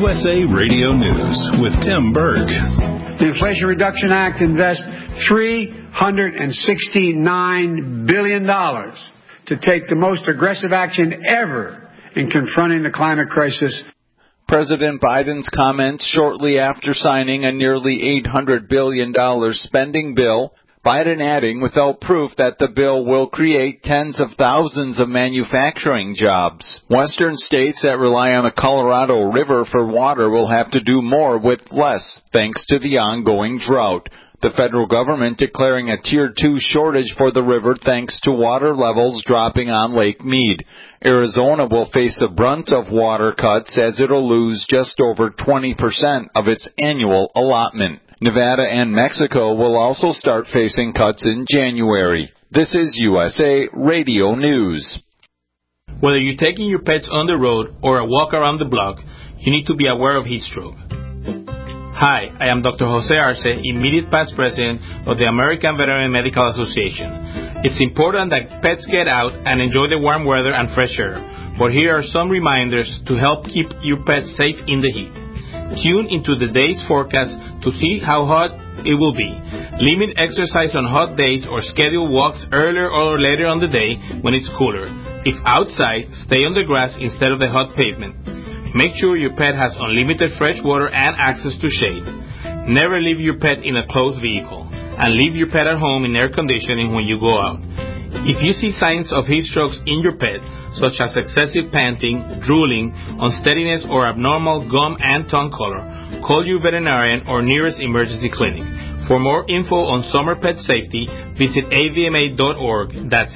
USA Radio News with Tim Berg. The Inflation Reduction Act invests $369 billion to take the most aggressive action ever in confronting the climate crisis. President Biden's comments shortly after signing a nearly $800 billion spending bill, Biden adding without proof that the bill will create tens of thousands of manufacturing jobs. Western states that rely on the Colorado River for water will have to do more with less, thanks to the ongoing drought. The federal government declaring a Tier 2 shortage for the river thanks to water levels dropping on Lake Mead. Arizona will face the brunt of water cuts as it'll lose just over 20% of its annual allotment. Nevada and Mexico will also start facing cuts in January. This is USA Radio News. Whether you're taking your pets on the road or a walk around the block, you need to be aware of heat stroke. Hi, I am Dr. Jose Arce, immediate past president of the American Veterinary Medical Association. It's important that pets get out and enjoy the warm weather and fresh air, but here are some reminders to help keep your pets safe in the heat. Tune into the day's forecast to see how hot it will be. Limit exercise on hot days or schedule walks earlier or later on the day when it's cooler. If outside, stay on the grass instead of the hot pavement. Make sure your pet has unlimited fresh water and access to shade. Never leave your pet in a closed vehicle, and leave your pet at home in air conditioning when you go out. If you see signs of heat strokes in your pet, such as excessive panting, drooling, unsteadiness, or abnormal gum and tongue color, call your veterinarian or nearest emergency clinic. For more info on summer pet safety, visit avma.org. That's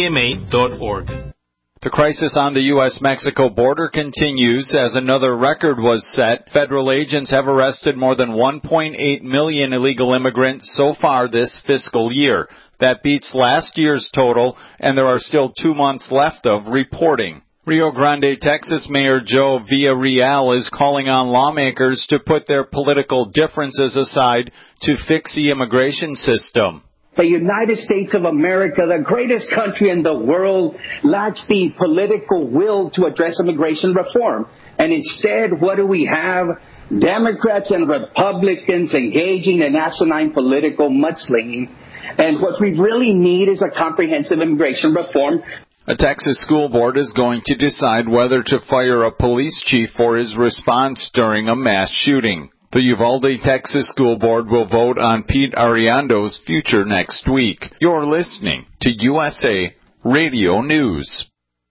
avma.org. The crisis on the U.S.-Mexico border continues as another record was set. Federal agents have arrested more than 1.8 million illegal immigrants so far this fiscal year. That beats last year's total, and there are still 2 months left of reporting. Rio Grande, Texas Mayor Joe Villarreal is calling on lawmakers to put their political differences aside to fix the immigration system. The United States of America, the greatest country in the world, lacks the political will to address immigration reform. And instead, what do we have? Democrats and Republicans engaging in asinine political mudslinging. And what we really need is a comprehensive immigration reform. A Texas school board is going to decide whether to fire a police chief for his response during a mass shooting. The Uvalde, Texas School Board will vote on Pete Ariando's future next week. You're listening to USA Radio News.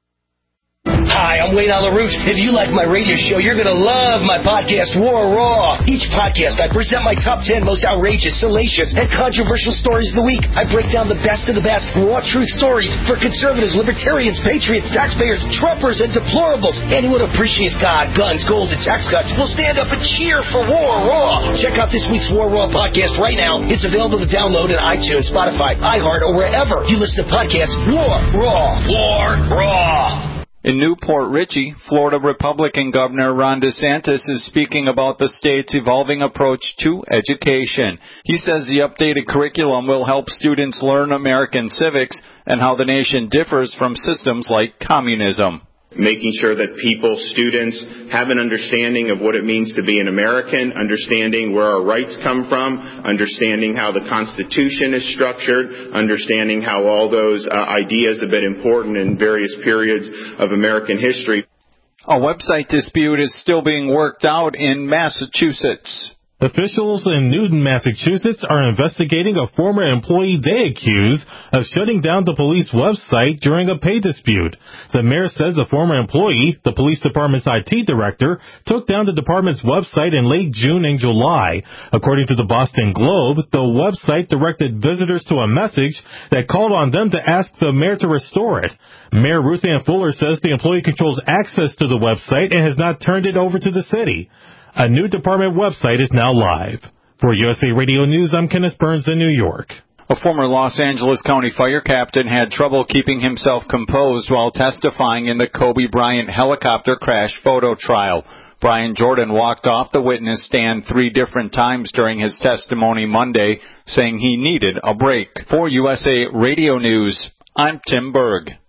Hi, I'm Wayne Alaroot. If you like my radio show, you're going to love my podcast, War Raw. Each podcast, I present my top 10 most outrageous, salacious, and controversial stories of the week. I break down the best of the best raw truth stories for conservatives, libertarians, patriots, taxpayers, Trumpers, and deplorables. Anyone who appreciates God, guns, gold, and tax cuts will stand up and cheer for War Raw. Check out this week's War Raw podcast right now. It's available to download in iTunes, Spotify, iHeart, or wherever you listen to podcasts. War Raw. War Raw. In Newport Richey, Florida Republican Governor Ron DeSantis is speaking about the state's evolving approach to education. He says the updated curriculum will help students learn American civics and how the nation differs from systems like communism. Making sure that students have an understanding of what it means to be an American, understanding where our rights come from, understanding how the Constitution is structured, understanding how all those ideas have been important in various periods of American history. A website dispute is still being worked out in Massachusetts. Officials in Newton, Massachusetts are investigating a former employee they accuse of shutting down the police website during a pay dispute. The mayor says a former employee, the police department's IT director, took down the department's website in late June and July. According to the Boston Globe, the website directed visitors to a message that called on them to ask the mayor to restore it. Mayor Ruth Ann Fuller says the employee controls access to the website and has not turned it over to the city. A new department website is now live. For USA Radio News, I'm Kenneth Burns in New York. A former Los Angeles County fire captain had trouble keeping himself composed while testifying in the Kobe Bryant helicopter crash photo trial. Brian Jordan walked off the witness stand 3 different times during his testimony Monday, saying he needed a break. For USA Radio News, I'm Tim Berg.